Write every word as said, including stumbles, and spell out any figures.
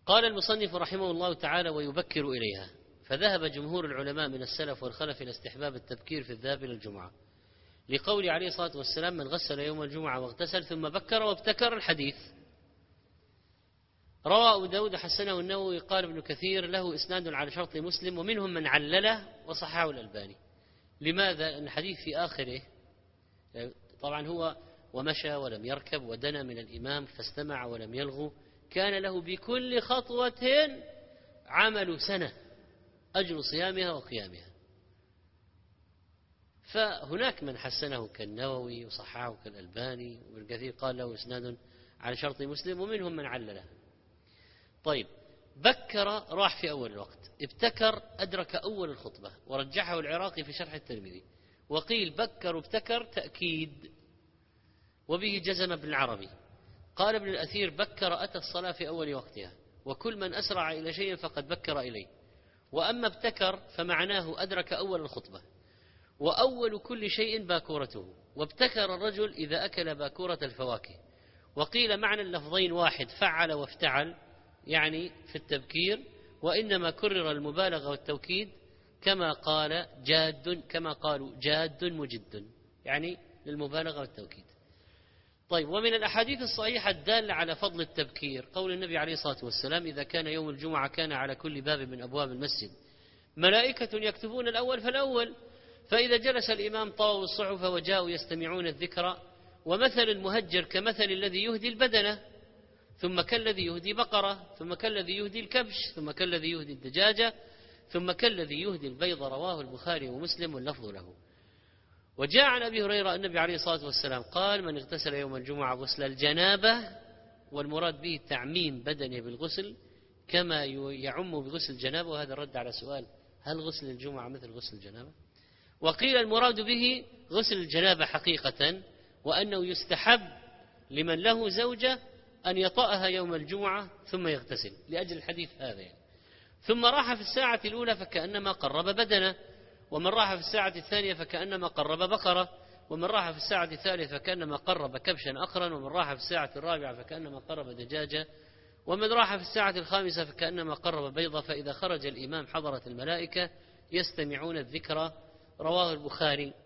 قال المصنف رحمه الله تعالى: ويبكر إليها. فذهب جمهور العلماء من السلف والخلف إلى استحباب التبكير في الذهاب إلى الجمعة، لقول عليه الصلاة والسلام: من غسل يوم الجمعة واغتسل ثم بكر وابتكر، الحديث. روى أبو داود حسنه النووي. قال ابن كثير: له إسناد على شرط مسلم، ومنهم من علله وصححه الألباني. لماذا؟ لأن الحديث في آخره طبعا هو: ومشى ولم يركب ودنا من الإمام فاستمع ولم يلغو، كان له بكل خطوة عمل سنة أجر صيامها وقيامها. فهناك من حسنه كالنووي وصححه كالألباني، وابن كثير قال له إسناد على شرط مسلم، ومنهم من علله. طيب، بكر راح في أول الوقت، ابتكر أدرك أول الخطبة، ورجحه العراقي في شرح الترمذي. وقيل بكر وابتكر تأكيد، وبه جزم ابن العربي. قال ابن الأثير: بكر أتى الصلاة في أول وقتها، وكل من أسرع إلى شيء فقد بكر إليه. وأما ابتكر فمعناه أدرك أول الخطبة، وأول كل شيء باكورته، وابتكر الرجل إذا أكل باكورة الفواكه. وقيل معنى اللفظين واحد، فعل وافتعل، يعني في التبكير، وإنما كرر المبالغة والتوكيد، كما قال جاد كما قالوا جاد مجد، يعني للمبالغة والتوكيد. طيب، ومن الأحاديث الصحيحة الدالة على فضل التبكير قول النبي عليه الصلاة والسلام: إذا كان يوم الجمعة كان على كل باب من أبواب المسجد ملائكة يكتبون الأول فالأول، فإذا جلس الإمام طووا الصحف وجاءوا يستمعون الذكر. ومثل المهجر كمثل الذي يهدي البدنة، ثم كالذي يهدي بقرة، ثم كالذي يهدي الكبش، ثم كالذي يهدي الدجاجة، ثم كالذي يهدي البيض. رواه البخاري ومسلم واللفظ له. وجاء عن أبي هريرة النبي عليه الصلاة والسلام قال: من اغتسل يوم الجمعة غسل الجنابة، والمراد به تعميم بدنه بالغسل كما يعم بغسل الجنابة. وهذا الرد على سؤال: هل غسل الجمعة مثل غسل الجنابة؟ وقيل المراد به غسل الجنابة حقيقة، وأنه يستحب لمن له زوجة أن يطأها يوم الجمعة ثم يغتسل، لأجل الحديث هذا يعني. ثم راح في الساعة الأولى فكأنما قرب بدنه، ومن راح في الساعة الثانية فكأنما قرب بقرة، ومن راح في الساعة الثالثة فكأنما قرب كبشا أقرا، ومن راح في الساعة الرابعة فكأنما قرب دجاجة، ومن راح في الساعة الخامسة فكأنما قرب بيضة. فإذا خرج الإمام حضرت الملائكة يستمعون الذكر. رواه البخاري